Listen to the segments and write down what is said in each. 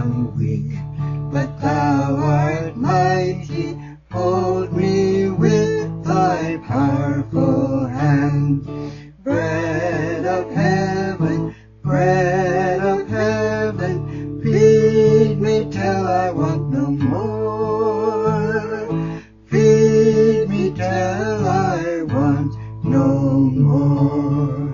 am weak, but thou art mighty. Hold me with thy powerful hand. Bread of heaven, feed me till I want no more. Feed me till I want no more.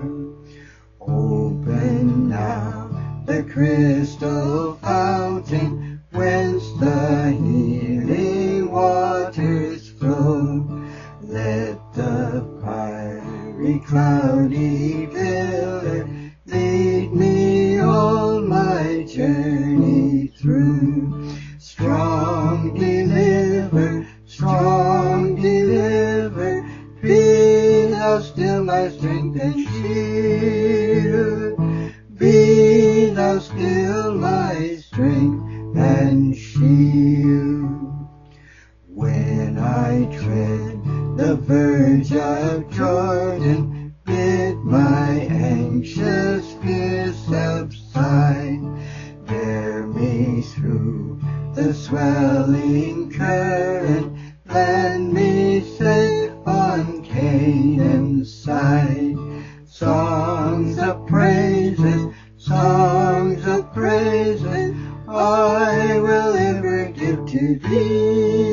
Open now the crystal fountain, whence the healing waters flow. Let the fiery, cloudy pillar lead me all my journey through. Strong deliver, be thou still my strength and shield. Be thou still my strength and shield. When I tread the verge of Jordan, bid my anxious fears subside. Bear me through the swelling current, land me safe on Canaan's side. Songs of praises, I will ever give to thee.